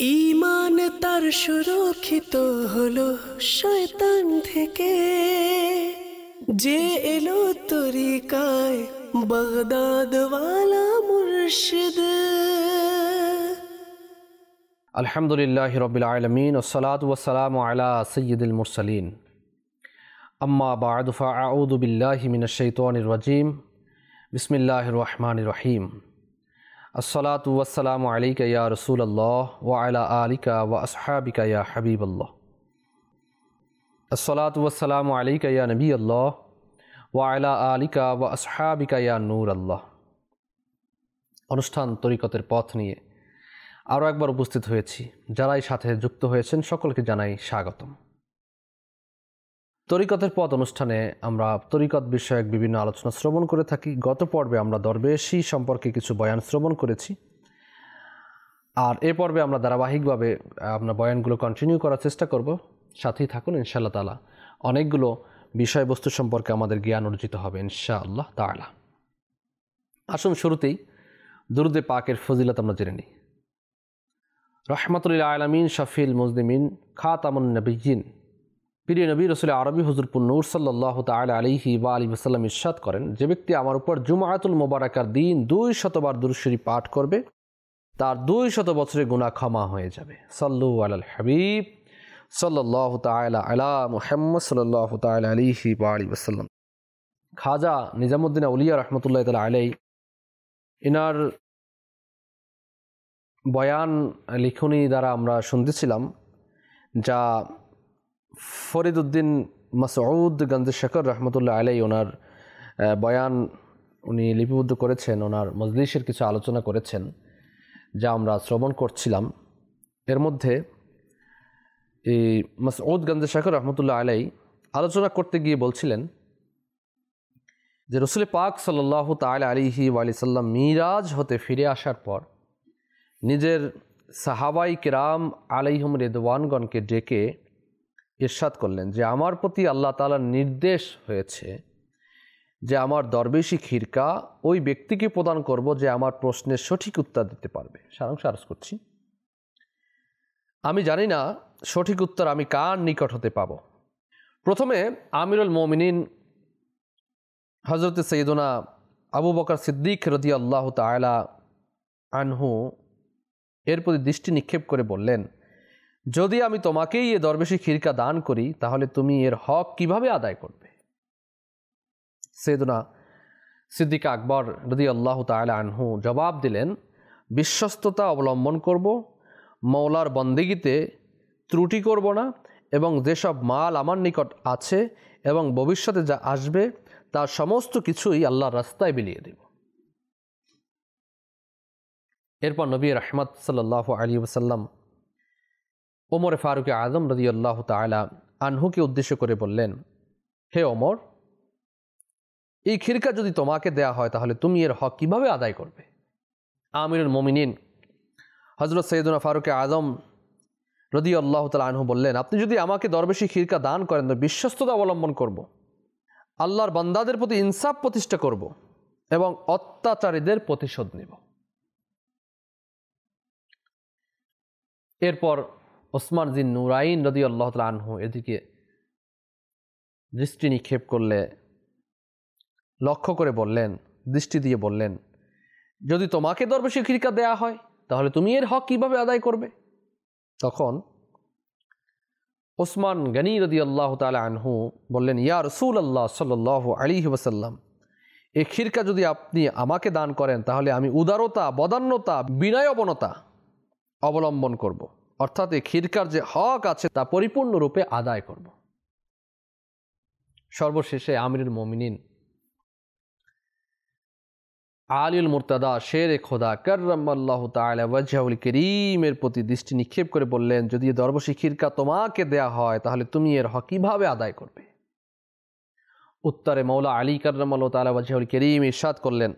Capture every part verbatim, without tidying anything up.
ঈমান তার সুরক্ষিত হলো শয়তান থেকে, যে এলো তরিকায় বাগদাদ ওয়ালা মুর্শিদ। আলহামদুলিল্লাহি রাব্বিল আলামিন ওয়াসসালাতু ওয়াসসালামু আলা সাইয়্যিদিল মুরসালিন। আম্মা বা'দু ফাআউযু বিল্লাহি মিনাশ শাইতানির রাজীম। বিসমিল্লাহির রহমানির রহিম। আসসালাতু ওয়াসসালামু আলাইকা ইয়া রাসূলুল্লাহ ওয়া আলা আলিকা ওয়া আসহাবিকা ইয়া হাবিবাল্লাহ। আসসালাতু ওয়াসসালামু আলাইকা ইয়া নবিয়াল্লাহ ওয়া আলা আলিকা ওয়া আসহাবিকা ইয়া নূরাল্লাহ। অনুষ্ঠান তরিকতের পথ নিয়ে আরও একবার উপস্থিত হয়েছি। যারাই সাথে যুক্ত হয়েছেন সকলকে জানাই স্বাগতম। তরিকতের পথ অনুষ্ঠানে আমরা তরিকত বিষয়ক বিভিন্ন আলোচনা শ্রবণ করে থাকি। গত পর্বে আমরা দরবেশি সম্পর্কে কিছু বয়ান শ্রবণ করেছি, আর এ পর্বে আমরা ধারাবাহিকভাবে আমরা বয়ানগুলো কন্টিনিউ করার চেষ্টা করব। সাথেই থাকুন, ইনশাআল্লাহ তাআলা অনেকগুলো বিষয়বস্তু সম্পর্কে আমাদের জ্ঞান অর্জিত হবে ইনশাআল্লাহ তাআলা। আসুন শুরুতেই দুরূদে পাকের ফজিলত আমরা জেনে নিই। রহমাতুল আলামিন শাফিল মুজলিমিন খাতামুন নবিয়্যিন প্রিয় নবী রাসূল আরবি হুজুর নূর সাল্লাল্লাহু তাআলা আলাইহি ওয়া আলিহি ওয়াসাল্লাম ইরশাদ করেন, যে ব্যক্তি আমার উপর জুমআতুল মুবারাকার দিন দুই শতবার দুরূদ শরীফ পাঠ করবে, তার দুই শত বছরের গুনাহ ক্ষমা হয়ে যাবে। সাল্লু আলাল হাবিব সাল্লাল্লাহু তাআলা আলা মুহাম্মদ সাল্লাল্লাহু তাআলা আলাইহি ওয়া আলিহি ওয়াসাল্লাম। খাজা নিজামুদ্দিন আউলিয়া রাহমাতুল্লাহি তাআলা আলাইহি ইনার বয়ান লিখনি দ্বারা আমরা শুনতেছিলাম, যা ফরিদউদ্দিন মাসউদ গঞ্জে শেখর রহমতুল্লাহ আলাইহি ওনার বয়ান উনি লিপিবদ্ধ করেছেন, ওনার মজলিসের কিছু আলোচনা করেছেন, যা আমরা শ্রবণ করছিলাম। এর মধ্যে এই মাসউদ গঞ্জে শেখর রহমতুল্লাহ আলাইহি আলোচনা করতে গিয়ে বলছিলেন যে রাসূল পাক সাল্লাল্লাহু তাআলা আলাইহি ওয়া সাল্লাম মিরাজ হতে ফিরে আসার পর নিজের সাহাবাই কিরাম আলাইহিম রিদওয়ানগণকে ডেকে ইরশাদ করলেন যে আমার প্রতি আল্লাহ তাআলার নির্দেশ হয়েছে যে আমার দরবেশি খিরকা ওই ব্যক্তিকে প্রদান করব যে আমার প্রশ্নের সঠিক উত্তর দিতে পারবে। সারাংশ আরজ করছি। আমি জানি না সঠিক উত্তর আমি কার নিকট হতে পাব। প্রথমে আমিরুল মুমিনিন হযরত সৈয়দনা আবু বকর সিদ্দিক রাদিয়াল্লাহু তাআলা আনহু এর প্রতি দৃষ্টি নিক্ষেপ করে বললেন, যদি আমি তোমাকেই এ দরবেশি খিরকা দান করি তাহলে তুমি এর হক কিভাবে আদায় করবে? সৈয়দনা সিদ্দিক আকবর রাদিয়াল্লাহু তাআলা আনহু জবাব দিলেন, বিশ্বস্ততা অবলম্বন করব, মওলার বন্দেগীতে ত্রুটি করব না, এবং যেসব মাল আমার নিকট আছে এবং ভবিষ্যতে যা আসবে তার সমস্ত কিছুই আল্লাহর রাস্তায় বিলিয়ে দেব। এরপর নবী রাহমাত সাল্লাল্লাহু আলাইহি ওয়াসাল্লাম ওমর ফারুক আজম রাদিয়াল্লাহু তাআলা আনহুকে উদ্দেশ্য করে বললেন, হে ওমর, এই খিরকা যদি তোমাকে দেয়া হয় তাহলে তুমি এর হক কিভাবে আদায় করবে? আমিরুল মুমিনিন হযরত সৈয়দনা ফারুক আজম রাদিয়াল্লাহু তাআলা আনহু বললেন, আপনি যদি আমাকে দরবেশি খিরকা দান করেন তো বিশ্বস্ততা অবলম্বন করব, আল্লাহর বান্দাদের প্রতি ইনসাফ প্রতিষ্ঠা করব এবং অত্যাচারীদের প্রতিশোধ নেব। এরপর ওসমান জিন নুরাইন রাদিয়াল্লাহু তাআলা আনহু এদিকে দৃষ্টি নিক্ষেপ করলে লক্ষ্য করে বললেন, দৃষ্টি দিয়ে বললেন, যদি তোমাকে দরবেশি খিরকা দেয়া হয় তাহলে তুমি এর হক কিভাবে আদায় করবে? তখন ওসমান গনি রাদিয়াল্লাহু তাআলা আনহু বললেন, ইয়া রাসূলুল্লাহ সাল্লাল্লাহু আলাইহি ওয়াসাল্লাম, এই খিরকা যদি আপনি আমাকে দান করেন তাহলে আমি উদারতা, বদান্যতা, বিনয়বনতা অবলম্বন করব, অর্থাৎ এই খিরকার যে হক আছে তা পরিপূর্ণরূপে আদায় করব। সর্বশেষে আমিরুল মুমিনিন আলিউল মুরতাদা শের খোদা কাররামাল্লাহু তাআলা ওয়াজহুল কারীমের প্রতি দৃষ্টি নিক্ষেপ করে বললেন, যদি এই দরবেশি খিরকা তোমাকে দেয়া হয় তাহলে তুমি এর হক কিভাবে আদায় করবে? উত্তরে মওলা আলী কাররামাল্লাহু তাআলা ওয়াজহুল কারীম ইরশাদ করলেন,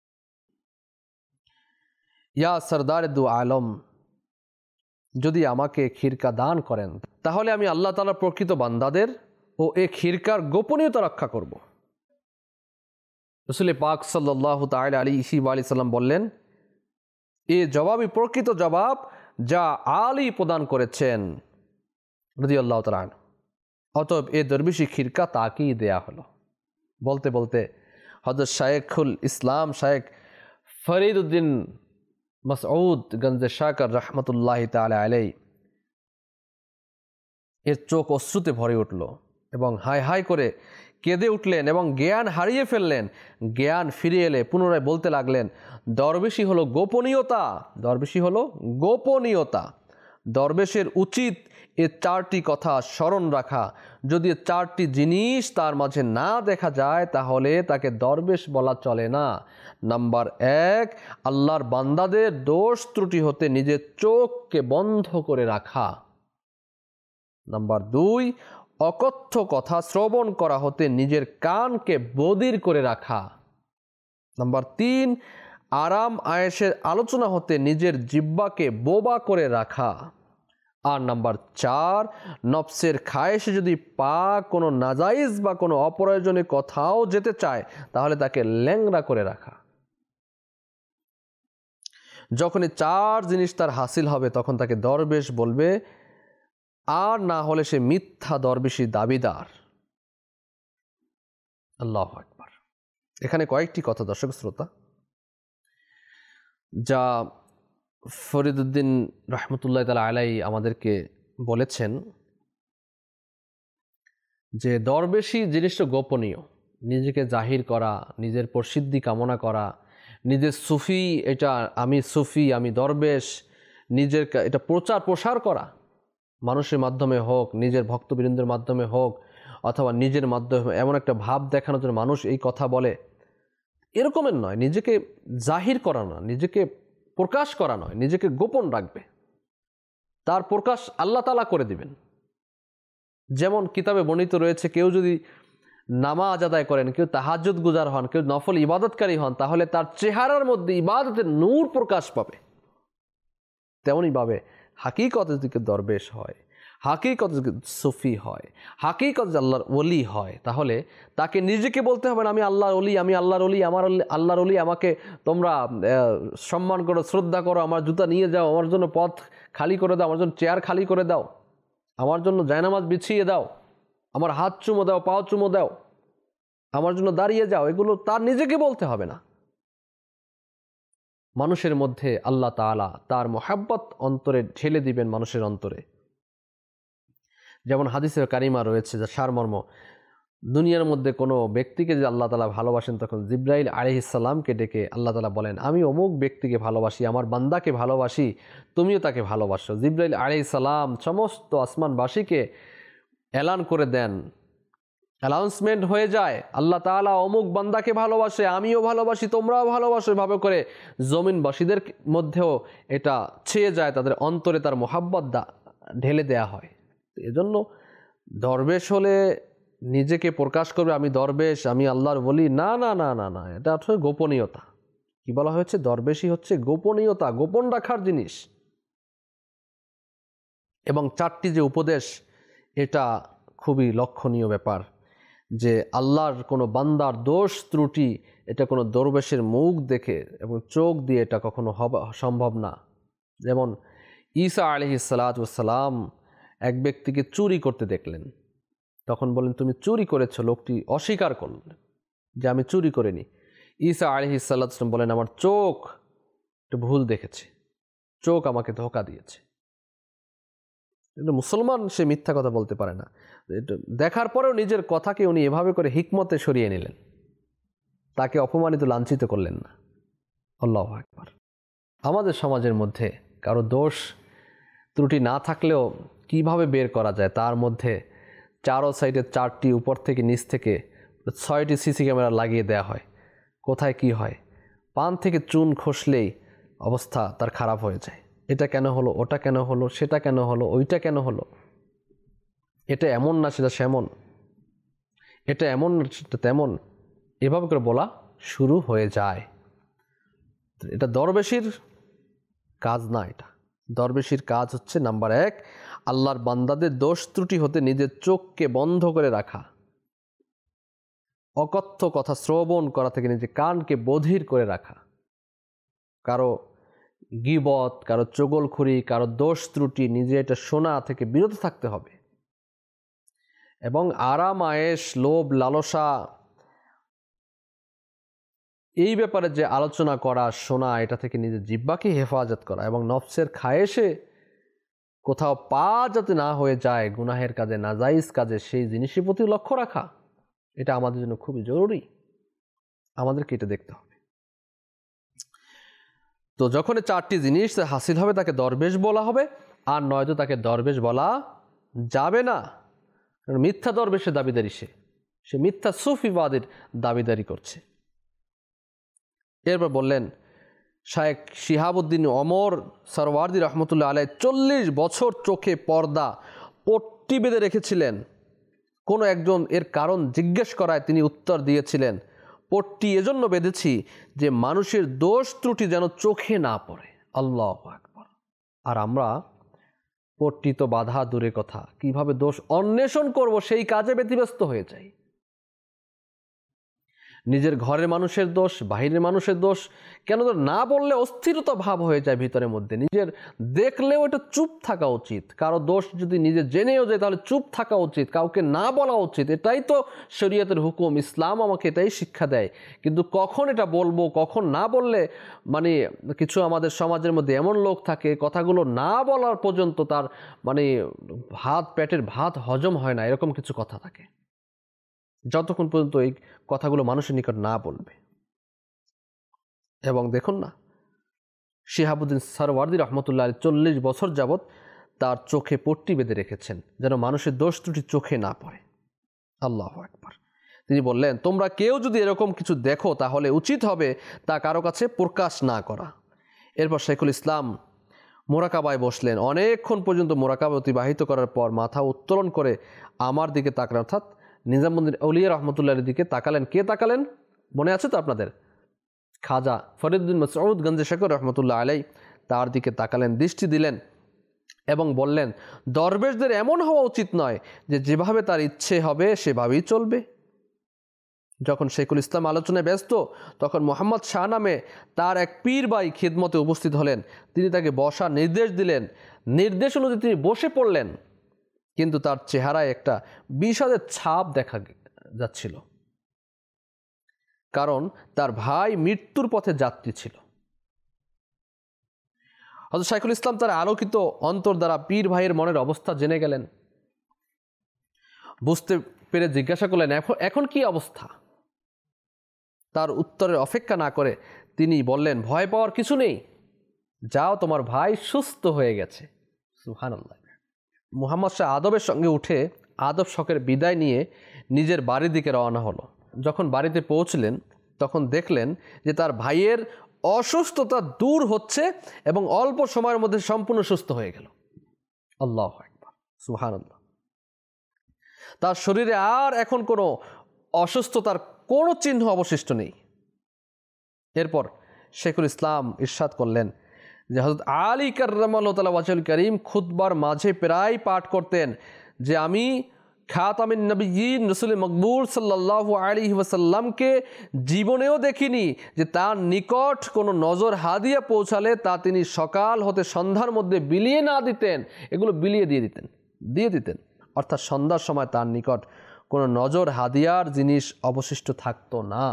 ইয়া সরদার দু আলম, যদি আমাকে খিরকা দান করেন তাহলে আমি আল্লাহ তাআলার প্রকৃত বান্দাদের ও এ খিরকার গোপনীয়তা রক্ষা করব। রাসূল পাক সাল্লাল্লাহু তাআলা আলাইহি ওয়া সাল্লাম বললেন, এ জবাবই প্রকৃত জবাব যা আলী প্রদান করেছেন রাদিয়াল্লাহু তাআলা আনহু। অতএব এ দরবেশি খিরকা তাকেই দেয়া হলো। বলতে বলতে হযরত শায়খুল ইসলাম শায়খ ফরিদ উদ্দিন মাসউদ গঞ্জে শাকর রহমতুল্লাহি তাআলা আলাইহি এর চোখ অশ্রুতে ভরে উঠল এবং হায় হায় করে কেঁদে উঠলেন এবং জ্ঞান হারিয়ে ফেললেন। জ্ঞান ফিরে এলে পুনরায় বলতে লাগলেন, দরবেশি হলো গোপনীয়তা, দরবেশি হলো গোপনীয়তা। দরবেশের উচিত এ চারটি কথা স্মরণ রাখা। যদি এ চারটি জিনিস তার মাঝে না দেখা যায় তাহলে তাকে দরবেশ বলা চলে না। নাম্বার এক, আল্লাহর বান্দাদের দোষ ত্রুটি হতে নিজের চোখকে বন্ধ করে রাখা। নাম্বার দুই, অকথ্য কথা শ্রবণ করা হতে নিজের কানকে বধির করে রাখা। নাম্বার তিন, আরাম আয়েশের আলোচনা হতে নিজের জিহ্বাকে বোবা করে রাখা। আর নাম্বার চার, নফসের খায়েশে যদি পা কোনো নাজাইজ বা কোনো অপ্রয়োজনীয় কথাও যেতে চায় তাহলে তাকে ল্যাংড়া করে রাখা। যখন এই চার জিনিস তার হাসিল হবে তখন তাকে দরবেশ বলবে, আর না হলে সে মিথ্যা দরবেশি দাবিদার। আল্লাহু আকবার। এখানে কয়েকটি কথা দর্শক শ্রোতা যা ফরিদউদ্দিন রহমতুল্লাহ তাআলা আলাইহি আমাদেরকে বলেছেন যে দরবেশি জিনিসটা গোপনীয়। নিজেকে জাহির করা, নিজের প্রসিদ্ধি কামনা করা, নিজের সুফি, এটা আমি সুফি, আমি দরবেশ, নিজের এটা প্রচার প্রসার করা, মানুষের মাধ্যমে হোক, নিজের ভক্তবৃন্দের মাধ্যমে হোক, অথবা নিজের মাধ্যমে এমন একটা ভাব দেখানোর জন্য মানুষ এই কথা বলে, এরকমের নয়। নিজেকে জাহির করা না, নিজেকে প্রকাশ করা নয়, নিজেকে গোপন রাখবে। তার প্রকাশ আল্লাহ তাআলা করে দিবেন। যেমন কিতাবে বর্ণিত রয়েছে, কেউ যদি নামাজ আদায় করেন, কেউ তাহাজ্জুদ গুজার হন, কেউ নফল ইবাদতকারী হন, তাহলে তার চেহারার মধ্যে ইবাদতের নূর প্রকাশ পাবে। তেমনইভাবে হাকিকতে যদি দরবেশ হয়, হাকিকতে যদি সুফি হয়, হাকিকতে আল্লাহর ওলি হয়, তাহলে তাকে নিজেকে বলতে হবে না আমি আল্লাহর ওলি, আমি আল্লাহর ওলি, আমার আল্লাহর ওলি, আমাকে তোমরা সম্মান করো, শ্রদ্ধা করো, আমার জুতা নিয়ে যাও, আমার জন্য পথ খালি করে দাও, আমার জন্য চেয়ার খালি করে দাও, আমার জন্য জায়নামাজ বিছিয়ে দাও, আমার হাত চুমো দাও, পাও চুমো দাও, আমার জন্য দাঁড়িয়ে যাও। এগুলো তার নিজেকে বলতে হবে না। মানুষের মধ্যে আল্লাহ তাআলা তার মোহাব্বত অন্তরে ঢেলে দিবেন মানুষের অন্তরে। যেমন হাদিসের কারিমা রয়েছে যা সারমর্ম, দুনিয়ার মধ্যে কোনো ব্যক্তিকে যদি আল্লাহ তাআলা ভালোবাসেন তখন জিবরাইল আলাইহিস সালামকে ডেকে আল্লাহ তাআলা বলেন, আমি অমুক ব্যক্তিকে ভালোবাসি, আমার বান্দাকে ভালোবাসি, তুমিও তাকে ভালোবাসো। জিবরাইল আলাইহিস সালাম সমস্ত আসমানবাসীকে এলান করে দেন, অ্যানাউন্সমেন্ট হয়ে যায়, আল্লাহ তাআলা অমুক বান্দাকে ভালোবাসে, আমিও ভালোবাসি, তোমরাও ভালোবাসো। এভাবে করে জমিনবাসীদের মধ্যেও এটা ছেয়ে যায়, তাদের অন্তরে তার মোহাব্বত ঢেলে দেয়া হয়। এজন্য দরবেশ হলে নিজেকে প্রকাশ করবে আমি দরবেশ, আমি আল্লাহর বলি, না না না না না এটা আসলে গোপনীয়তা। কি বলা হয়েছে? দরবেশই হচ্ছে গোপনীয়তা, গোপন রাখার জিনিস। এবং চারটি যে উপদেশ, এটা খুবই লক্ষণীয় ব্যাপার যে আল্লাহর কোনো বান্দার দোষ ত্রুটি এটা কোনো দরবেশের মুখ দেখে এবং চোখ দিয়ে এটা কখনো হওয়া সম্ভব না। যেমন ঈসা আলাইহিস সালাতু ওয়াস সালাম এক ব্যক্তিকে চুরি করতে দেখলেন, তখন বলেন তুমি চুরি করেছো। লোকটি অস্বীকার করলেন যে আমি চুরি করিনি। ঈসা আলাইহিস সালাতু ওয়াস সালাম বলেন আমার চোখ একটু ভুল দেখেছে, চোখ আমাকে ধোঁকা দিয়েছে। কিন্তু মুসলমান সে মিথ্যা কথা বলতে পারে না। দেখার পরেও নিজের কথাকে উনি এভাবে করে হিকমতে সরিয়ে নিলেন, তাকে অপমানিত লাঞ্ছিত করলেন না। আল্লাহু আকবার। আমাদের সমাজের মধ্যে কারো দোষ ত্রুটি না থাকলেও কিভাবে বের করা যায়, তার মধ্যে চারো সাইডে চারটি, উপর থেকে নিচ থেকে ছয়টি সিসি ক্যামেরা লাগিয়ে দেয়া হয়। কোথায় কি হয়, পান থেকে চুন খসলেই অবস্থা তার খারাপ হয়ে যায়। এটা কেন হলো, ওটা কেন হলো, সেটা কেন হলো, ওইটা কেন হলো, এটা এমন না সেটা সেমন, এটা এমন না সেটা তেমন, এভাবে করে বলা শুরু হয়ে যায়। এটা দরবেশির কাজ না। এটা দরবেশির কাজ হচ্ছে নাম্বার এক, আল্লাহর বান্দাদের দোষ ত্রুটি হতে নিজের চোখকে বন্ধ করে রাখা, অকথ্য কথা শ্রবণ করা থেকে নিজের কানকে বধির করে রাখা, কারো গীবত, কারো চগলখুরি, কারো দোষ ত্রুটি, নিজে এটা শোনা থেকে বিরত থাকতে হবে। এবং আরাম আয়েশ, লোভ লালসা, এই ব্যাপারে যে আলোচনা করা, শোনা, এটা থেকে নিজের জিহ্বাকে হেফাজত করা এবং নফসের খায়েশে কোথাও পা যাতে না হয়ে যায় গুনাহের কাজে, নাজাইজ কাজে, সেই জিনিসের প্রতি লক্ষ্য রাখা, এটা আমাদের জন্য খুবই জরুরি। আমাদেরকে এটা দেখতে হবে। তো যখন চারটি জিনিস হাসিল হবে তাকে দরবেশ বলা হবে, আর নয়তো তাকে দরবেশ বলা যাবে না। কারণ মিথ্যা দরবেশের দাবিদারি, সে সে মিথ্যা সুফিবাদের দাবিদারি করছে। এরপর বললেন শায়েখ শিহাবুদ্দিন ওমর সরওয়ার্দী রহমতুল্লাহ আলাইহ চল্লিশ বছর চোখে পর্দা পট্টি বেঁধে রেখেছিলেন। কোনো একজন এর কারণ জিজ্ঞেস করায় তিনি উত্তর দিয়েছিলেন, পট্টি এজন্য বেঁধেছি যে মানুষের দোষ ত্রুটি যেন চোখে না পড়ে। আল্লাহু আকবার। আর আমরা পট্টি তো বাধা দূরে কথা, কিভাবে দোষ অন্বেষণ করব সেই কাজে ব্যতিব্যস্ত হয়ে যাই। নিজের ঘরের মানুষের দোষ, বাহিরের মানুষের দোষ কেন না বললে অস্থিরতা ভাব হয়ে যায় ভিতরের মধ্যে। নিজের দেখলেও এটা চুপ থাকা উচিত। কারো দোষ যদি নিজে জেনেও যায় তাহলে চুপ থাকা উচিত, কাউকে না বলা উচিত। এটাই তো শরীয়তের হুকুম, ইসলাম আমাকে এটাই শিক্ষা দেয়। কিন্তু কখন এটা বলবো, কখন না বললে, মানে কিছু আমাদের সমাজের মধ্যে এমন লোক থাকে কথাগুলো না বলার পর্যন্ত তার মানে ভাত, পেটের ভাত হজম হয় না, এরকম কিছু কথা থাকে, যতক্ষণ পর্যন্ত এই কথাগুলো মানুষের নিকট না বলবে। এবং দেখুন না, শিহাবুদ্দিন সরওয়ার্দী রহমতুল্লাহ চল্লিশ বছর যাবৎ তার চোখে পট্টি বেঁধে রেখেছেন যেন মানুষের দোষ ত্রুটি চোখে না পড়ে। আল্লাহু আকবার। তিনি বললেন, তোমরা কেউ যদি এরকম কিছু দেখো তাহলে উচিত হবে তা কারো কাছে প্রকাশ না করা। এরপর শেখুল ইসলাম মোরাকাবায় বসলেন। অনেকক্ষণ পর্যন্ত মোরাকাবা অতিবাহিত করার পর মাথা উত্তোলন করে আমার দিকে তাকালেন, অর্থাৎ নিজামুদ্দিন আউলিয়া রহমতুল্লাহর দিকে তাকালেন। কে তাকালেন মনে আছে তো আপনাদের? খাজা ফরিদুদ্দিন মাসউদ গঞ্জে শেখর রহমতুল্লাহ আলাইহি তার দিকে তাকালেন, দৃষ্টি দিলেন এবং বললেন, দরবেশদের এমন হওয়া উচিত নয় যে যেভাবে তার ইচ্ছে হবে সেভাবেই চলবে। যখন শেখুল ইসলাম আলোচনায় ব্যস্ত তখন মোহাম্মদ শাহ নামে তার এক পীর ভাই খিদমতে উপস্থিত হলেন। তিনি তাকে বসার নির্দেশ দিলেন। নির্দেশ অনুযায়ী তিনি বসে পড়লেন, কিন্তু তার চেহারায় একটা বিষাদের ছাপ দেখা যাচ্ছিল, কারণ তার ভাই মৃত্যুর পথে যাত্রী ছিল। হযরত শাইখুল ইসলাম তার আলোকিত অন্তর দ্বারা পীর ভাইয়ের মনের অবস্থা জেনে গেলেন। বুঝতে পেরে জিজ্ঞাসা করলেন, এখন এখন কি অবস্থা? তার উত্তরের অপেক্ষা না করে তিনি বললেন, ভয় পাওয়ার কিছু নেই, যাও, তোমার ভাই সুস্থ হয়ে গেছে। সুবহানাল্লাহ। মুহাম্মদ শাহ আদবের সঙ্গে উঠে আদব শখের বিদায় নিয়ে নিজের বাড়ির দিকে রওনা হলো। যখন বাড়িতে পৌঁছলেন তখন দেখলেন যে তার ভাইয়ের অসুস্থতা দূর হচ্ছে এবং অল্প সময়ের মধ্যে সম্পূর্ণ সুস্থ হয়ে গেল। আল্লাহু আকবার, সুবহানাল্লাহ। তার শরীরে আর এখন কোনো অসুস্থতার কোনো চিহ্ন অবশিষ্ট নেই। এরপর শেখুল ইসলাম ইরশাদ করলেন যে হযরত আলী কাররামাল্লাহু তাআলা ওয়াজহুল কারীম খুতবার মাঝে প্রায় পাঠ করতেন যে আমি খাতামিন নবিয়্যিন রাসূল মকবুল সাল্লাল্লাহু আলাইহি ওয়াসাল্লামকে জীবনেও দেখিনি যে তার নিকট কোনো নজর হাদিয়া পৌঁছালে তা তিনি সকাল হতে সন্ধ্যার মধ্যে বিলিয়ে না দিতেন। এগুলো বিলিয়ে দিয়ে দিতেন দিয়ে দিতেন অর্থাৎ সন্ধ্যার সময় তার নিকট কোনো নজর হাদিয়ার জিনিস অবশিষ্ট থাকতো না।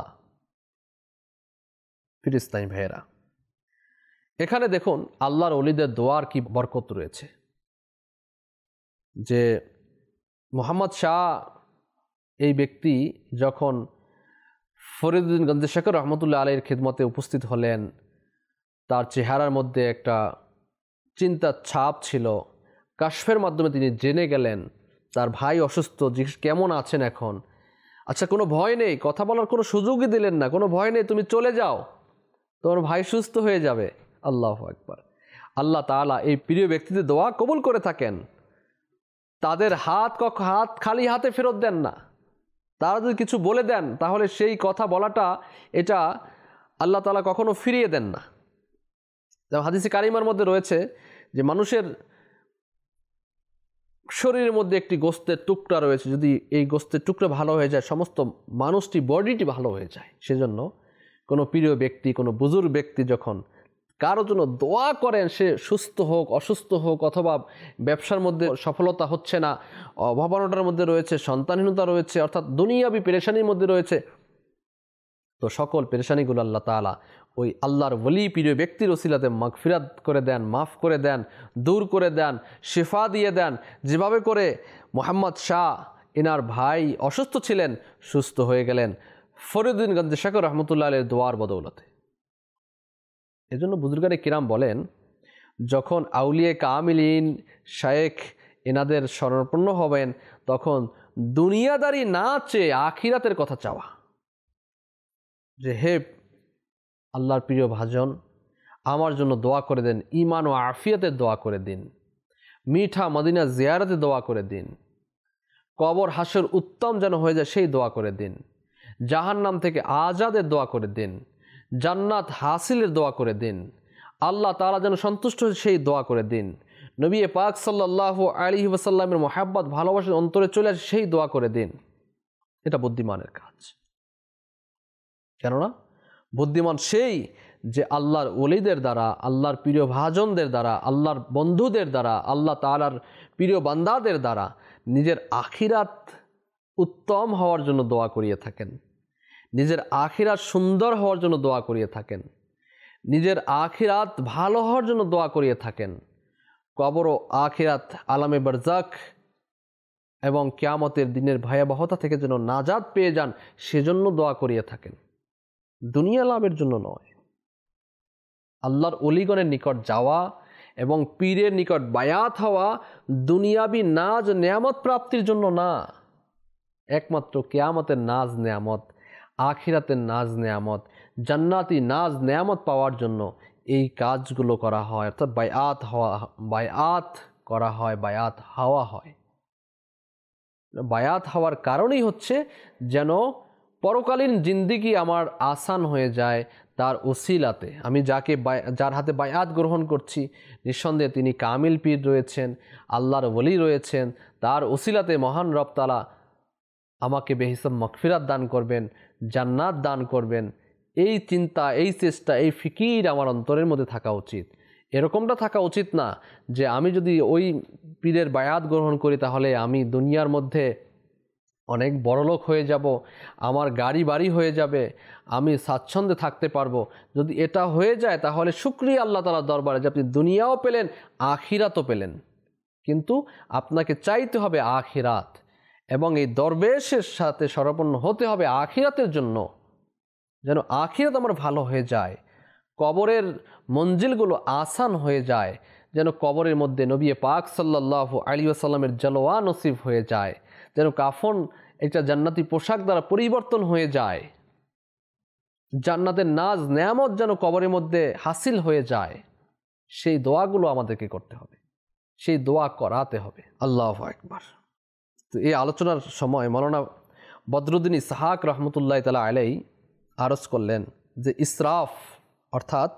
ফিলিস্তিনি ভাইয়েরা, এখানে দেখুন আল্লাহর ওলিদের দোয়ার কি বরকত রয়েছে। যে মোহাম্মদ শাহ এই ব্যক্তি যখন ফরিদুদ্দিন গঞ্জে শেখর রহমতুল্লাহ আলাইহির খিদমতে উপস্থিত হলেন, তার চেহারার মধ্যে একটা চিন্তার ছাপ ছিল। কাশফের মাধ্যমে তিনি জেনে গেলেন তার ভাই অসুস্থ, জিজ্ঞেস কেমন আছেন এখন। আচ্ছা, কোনো ভয় নেই, কথা বলার কোনো সুযোগই দিলেন না, কোনো ভয় নেই, তুমি চলে যাও, তোমার ভাই সুস্থ হয়ে যাবে। আল্লাহু আকবার। আল্লাহ তাআলা এই প্রিয় ব্যক্তিদের দোয়া কবুল করে থাকেন। তাদের হাত কক হাত খালি হাতে ফেরত দেন না। তারা যদি কিছু বলে দেন তাহলে সেই কথা বলাটা এটা আল্লাহ তাআলা কখনো ফিরিয়ে দেন না। যেমন হাদিসে কারিমার মধ্যে রয়েছে যে মানুষের শরীরের মধ্যে একটি গোস্তের টুকরা রয়েছে, যদি এই গোস্তের টুকরা ভালো হয়ে যায় সমস্ত মানুষটি বডিটি ভালো হয়ে যায়। সেজন্য কোনো প্রিয় ব্যক্তি, কোনো বুজুর্গ ব্যক্তি যখন কারোর জন্য দোয়া করেন, সে সুস্থ হোক, অসুস্থ হোক, অথবা ব্যবসার মধ্যে সফলতা হচ্ছে না, অভাবনাটার মধ্যে রয়েছে, সন্তানহীনতা রয়েছে, অর্থাৎ দুনিয়াবি পেরেশানির মধ্যে রয়েছে, তো সকল পেরেশানিগুলো আল্লাহ তাআলা ওই আল্লাহর ওলি প্রিয় ব্যক্তির ওসিলাতে মাগফিরাত করে দেন, মাফ করে দেন, দূর করে দেন, শিফা দিয়ে দেন। যেভাবে করে মোহাম্মদ শাহ এনার ভাই অসুস্থ ছিলেন, সুস্থ হয়ে গেলেন ফরিদুদ্দিন গঞ্জে শাকর রহমতুল্লাহ আলাইহির দোয়ার বদৌলতে। এজন্য বুজুর্গানে কিরাম বলেন, যখন আউলিয়ে কামিলিন শায়েখ এনাদের শরণাপন্ন হবেন, তখন দুনিয়াদারি না চেয়ে আখিরাতের কথা চাওয়া, যে হে আল্লাহর প্রিয় ভাজন, আমার জন্য দোয়া করে দেন, ঈমান ও আফিয়াতের দোয়া করে দিন, মিঠা মদিনা জিয়ারতে দোয়া করে দিন, কবর হাসর উত্তম যেন হয়ে যায় সেই দোয়া করে দিন, জাহান্নাম থেকে আজাদের দোয়া করে দিন, জান্নাত হাসিলের দোয়া করে দিন, আল্লাহ তাআলা যেন সন্তুষ্ট হয় সেই দোয়া করে দিন, নবী পাক সাল্লাল্লাহু আলাইহি ওয়াসাল্লামের মহাব্বত ভালোবাসা অন্তরে চলে আসে সেই দোয়া করে দিন। এটা বুদ্ধিমানের কাজ। কেননা বুদ্ধিমান সেই যে আল্লাহর ওলিদের দ্বারা, আল্লাহর প্রিয় ভাজনদের দ্বারা, আল্লাহর বন্ধুদের দ্বারা, আল্লাহ তাআলার প্রিয় বান্দাদের দ্বারা নিজের আখিরাত উত্তম হওয়ার জন্য দোয়া করিয়ে থাকেন, নিজের আখিরাত সুন্দর হওয়ার জন্য দোয়া করিয়ে থাকেন, নিজের আখিরাত ভালো হওয়ার জন্য দোয়া করিয়ে থাকেন, কবর ও আখিরাত আলামে বারজাক এবং কিয়ামতের দিনের ভয়াবহতা থেকে যেন নাজাত পেয়ে যান সেজন্য দোয়া করিয়ে থাকেন, দুনিয়া লাভের জন্য নয়। আল্লাহর ওলিগণের নিকট যাওয়া এবং পীরের নিকট বায়াত হওয়া দুনিয়াবি নাজ নেয়ামত প্রাপ্তির জন্য না, একমাত্র কিয়ামতের নাজ নেয়ামত, আখিরাতের নাজ নেয়ামত, জান্নাতি নাজ নেয়ামত পাওয়ার জন্য এই কাজগুলো করা হয়, অর্থাৎ বায়াত হওয়া, বায়াত করা হয়, বায়াত হওয়া হয়। বায়াত হওয়ার কারণেই হচ্ছে যেন পরকালীন জিন্দিগি আমার আসান হয়ে যায় তার ওসিলাতে। আমি যাকে যার হাতে বায়াত গ্রহণ করছি, নিঃসন্দেহে তিনি কামিল পীর রয়েছেন, আল্লাহর ওলি রয়েছেন, তার ওসিলাতে মহান রব তাআলা আমাকে বেহিসাব মাগফিরাত দান করবেন, জান্নাত দান করবেন। এই চিন্তা, এই চেষ্টা, এই ফিকির আমার অন্তরের মধ্যে থাকা উচিত। এরকমটা থাকা উচিত না যে আমি যদি ওই পীরের বায়াত গ্রহণ করি তাহলে আমি দুনিয়ার মধ্যে অনেক বড়লোক হয়ে যাব, আমার গাড়ি বাড়ি হয়ে যাবে, আমি স্বাচ্ছন্দ্যে থাকতে পারবো। যদি এটা হয়ে যায় তাহলে শুকরিয়া আল্লাহ তাআলার দরবারে যে আপনি দুনিয়াও পেলেন, আখিরাতও পেলেন। কিন্তু আপনাকে চাইতে হবে আখিরাত, এবং এই দরবেশের সাথে শরণাপন্ন হতে হবে আখিরাতের জন্য, যেন আখিরাত আমার ভালো হয়ে যায়, কবরের মঞ্জিলগুলো আসান হয়ে যায়, যেন কবরের মধ্যে নবী পাক সাল্লাল্লাহু আলাইহি ওয়াসাল্লামের জলওয়া নসিব হয়ে যায়, যেন কাফন একটা জান্নাতি পোশাক দ্বারা পরিবর্তন হয়ে যায়, জান্নাতের নাজ নেয়ামত যেন কবরের মধ্যে হাসিল হয়ে যায়। সেই দোয়াগুলো আমাদেরকে করতে হবে, সেই দোয়া করাতে হবে। আল্লাহু আকবার। তো এই আলোচনার সময় মৌলানা বদরুদ্দিন ইসহাক রহমতুল্লাহ তাআলা আলাইহি আরজ করলেন যে ইসরাফ অর্থাৎ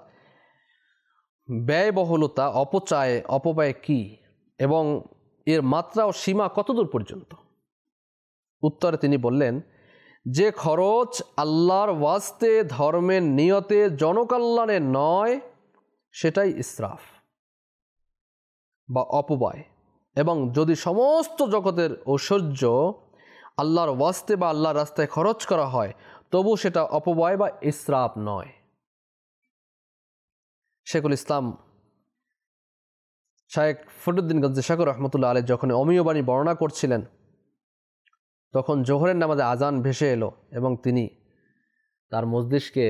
ব্যয়বহুলতা, অপচয়, অপব্যয় কি এবং এর মাত্রা ও সীমা কতদূর পর্যন্ত? উত্তরে তিনি বললেন, যে খরচ আল্লাহর ওয়াস্তে, ধর্মের নিয়তে, জনকল্যাণে নয় সেটাই ইসরাফ বা অপব্যয়। এবং যদি সমস্ত জগতের ঐশ্বর্য আল্লাহর ওয়াস্তে বা আল্লাহর রাস্তায় খরচ করা হয় তবু সেটা অপব্যয় বা ইসরাফ নয়। শেখুল ইসলাম শায়েখ ফরিদুদ্দিন গঞ্জে শাকর রহমতুল্লাহ আলাইহি যখন অমীয় বাণী বর্ণনা করছিলেন তখন জোহরের নামাজে আজান ভেসে এলো এবং তিনি তার মজলিসকে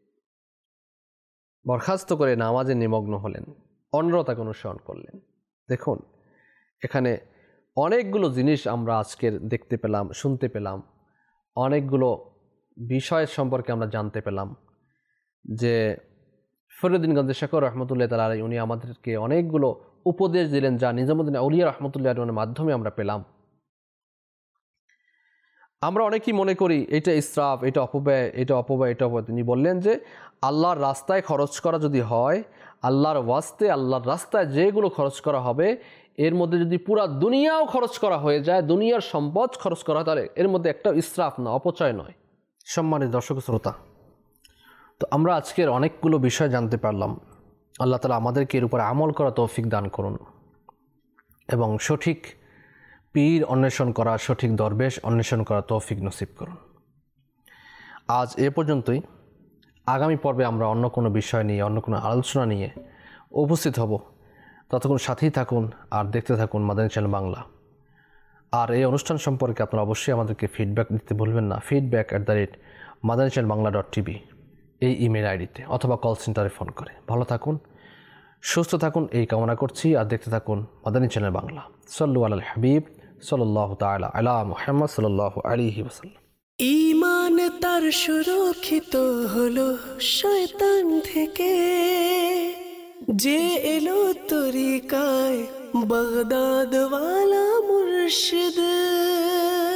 বরখাস্ত করে নামাজে নিমগ্ন হলেন, অনরতাকে অনুসরণ করলেন। দেখুন, এখানে অনেকগুলো জিনিস আমরা আজকের দেখতে পেলাম, শুনতে পেলাম, অনেকগুলো বিষয় সম্পর্কে আমরা জানতে পেলাম যে ফরিদুদ্দিন গঞ্জে শাকর রহমতুল্লাহ তাআলা আলাইহি উনি আমাদেরকে অনেকগুলো উপদেশ দিলেন যা নিজামুদ্দিন আউলিয়া রহমতুল্লাহ আলাইহির মাধ্যমে আমরা পেলাম। আমরা অনেকেই মনে করি এটা ইসরাফ, এটা অপব্যয়, এটা অপব্যয়, এটা অপব্যয়। তিনি বললেন যে আল্লাহর রাস্তায় খরচ করা যদি হয়, আল্লাহর ওয়াস্তে, আল্লাহর রাস্তায় যেগুলো খরচ করা হবে এর মধ্যে যদি পুরা দুনিয়াও খরচ করা হয়ে যায়, দুনিয়ার সম্পদ খরচ করা হয়, তাহলে এর মধ্যে একটা ইসরাফ না, অপচয় নয়। সম্মানিত দর্শক শ্রোতা, তো আমরা আজকের অনেকগুলো বিষয় জানতে পারলাম আল্লাহ তাআলা আমাদেরকে এর উপর আমল করা তৌফিক দান করুন এবং সঠিক পীর অন্বেষণ করা, সঠিক দরবেশ অন্বেষণ করা তৌফিক নসিব করুন। আজ এ পর্যন্তই। আগামী পর্বে আমরা অন্য কোনো বিষয় নিয়ে, অন্য কোনো আলোচনা নিয়ে উপস্থিত হব। ততক্ষণ সাথেই থাকুন আর দেখতে থাকুন মাদানী চ্যানেল বাংলা। আর এই অনুষ্ঠান সম্পর্কে আপনারা অবশ্যই আমাদেরকে ফিডব্যাক দিতে ভুলবেন না। Feedback at the rate Madani channel Bangla dot TV এই ইমেল আইডিতে অথবা কল সেন্টারে ফোন করে। ভালো থাকুন, সুস্থ থাকুন এই কামনা করছি। আর দেখতে থাকুন মাদানী চ্যানেল বাংলা। সাল্লু আলাল হাবিব সাল্লাল্লাহু তাআলা আলা মুহাম্মদ সাল্লাল্লাহু আলাইহি ওয়াসাল্লাম। ঈমান তার সুরক্ষিত হলো শয়তান থেকে, যে এলো তরিকায় বাগদাদ ওয়ালা মুর্শিদ।